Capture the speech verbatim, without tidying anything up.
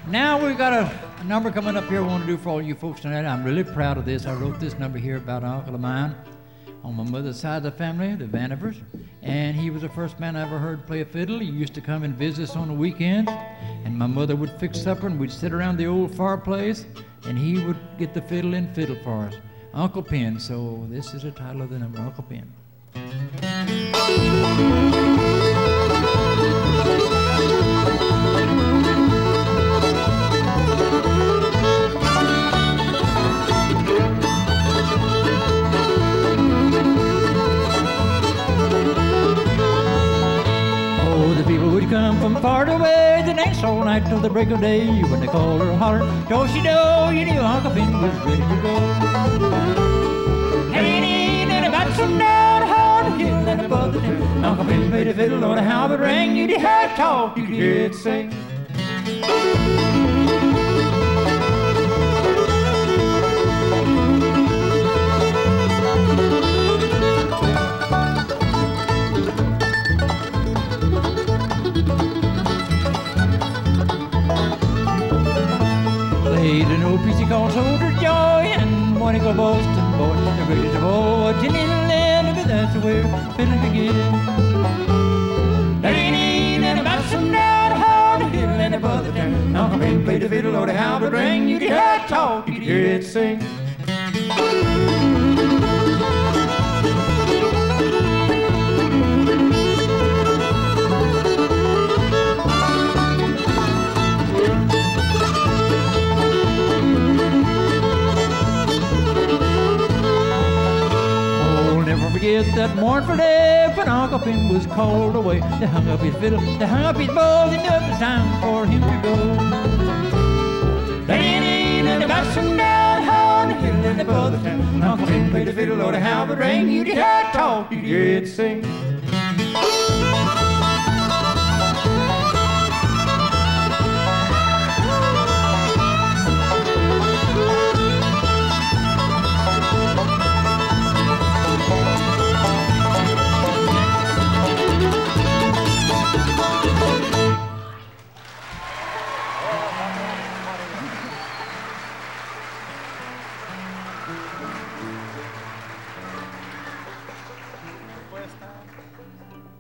Now we've got a, a number coming up here I want to do for all you folks tonight. I'm really proud of this. I wrote this number here about an uncle of mine on my mother's side of the family, the Vanivers, and he was the first man I ever heard play a fiddle. He used to come and visit us on the weekends, and my mother would fix supper, and we'd sit around the old fireplace, and he would get the fiddle and fiddle for us. Uncle Pen. So this is the title of the number, Uncle Pen. The people would come from far away, the dance all night till the break of day. When they call her holler, do-she-do, you knew Uncle Ben was ready to go. Ain't it about some down hard hill and above the town? Uncle Ben played a fiddle, Lord, how it rang. You'd hear it talk, you'd hear it sing. Played an old piece he called Soldier Joy, and one he called Boston Boy. The greatest of all, what's in the land, but that's where fiddling begins. There ain't any about some down hard hill and above the town. Uncle Ben played the fiddle, Lord, how it rang. You'd hear it talk, you'd hear it sing. Forget that mournful day when Uncle Ben was called away. They hung up his fiddle, they hung up his bow, they knew it was time for him to go. There ain't any about some down hard hill and above the town. Uncle Ben played the fiddle, Lord, how it rang. You'd hear it talk, you'd hear it sing.